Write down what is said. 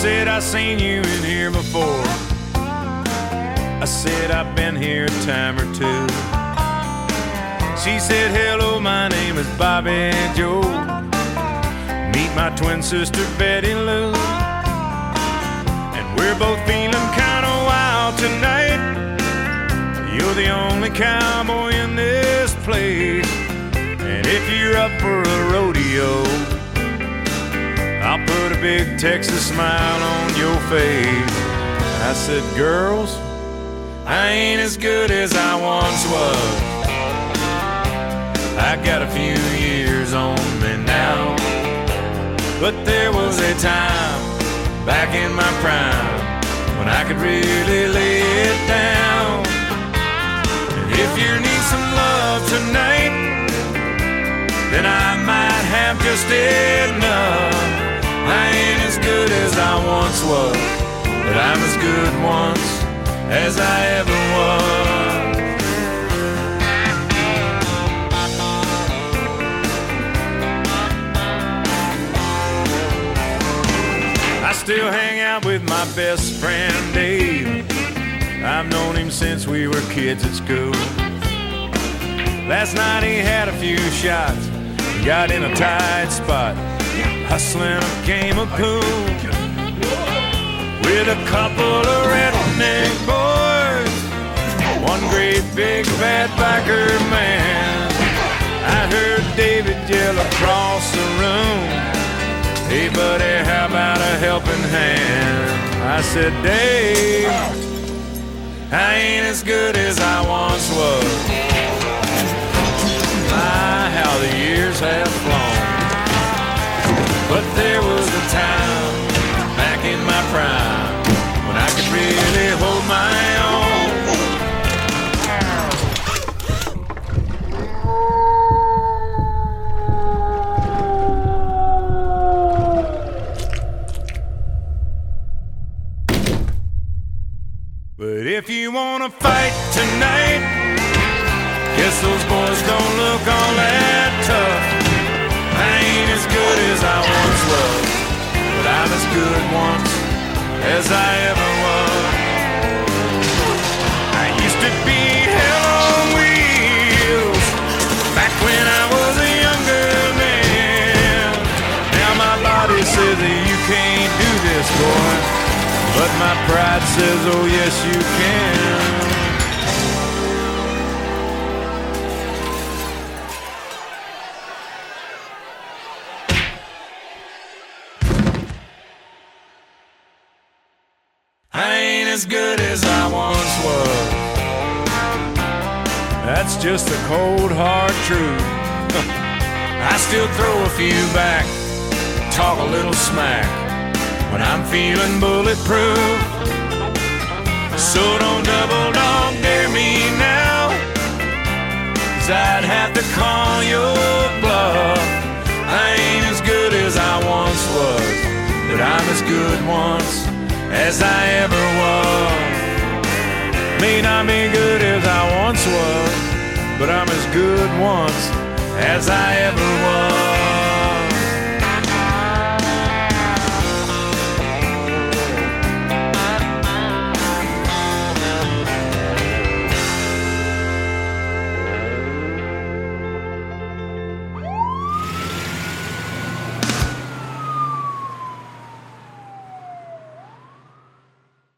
said, I seen you in here before. I said, I've been here a time or two. She said, hello, my name is Bobby Joe. Meet my twin sister, Betty Lou. And we're both feeling kind of wild tonight. You're the only cowboy in this place. And if you're up for a rodeo, I'll put a big Texas smile on your face. I said, girls, I ain't as good as I once was. I got a few years on me now. But there was a time back in my prime when I could really lay it down. And if you need some love tonight, then I might have just enough. I ain't as good as I once was, but I'm as good once as I ever was. I still hang out with my best friend Dave. I've known him since we were kids at school. Last night he had a few shots, got in a tight spot, hustling a game of pool with a couple of redneck boys, one great big fat biker man. I heard David yell across the room, hey buddy, how about a helping hand? I said, Dave, I ain't as good as I once was. My, how the years have flown. But there was a time back in my prime when I could really hold my own. But if you wanna fight tonight, guess those boys don't look all that tough. I ain't as good as I once was, but I'm as good once as I ever was. I used to be hell on wheels back when I was a younger man. Now my body says that you can't do this, boy, but my pride says, oh yes you can. I ain't as good as I once was. That's just the cold hard truth. I still throw a few back, talk a little smack when I'm feeling bulletproof. So don't double dog dare me now, 'cause I'd have to call your bluff. I ain't as good as I once was, but I'm as good once as I ever was. May not be good as I once was, but I'm as good once as I ever was.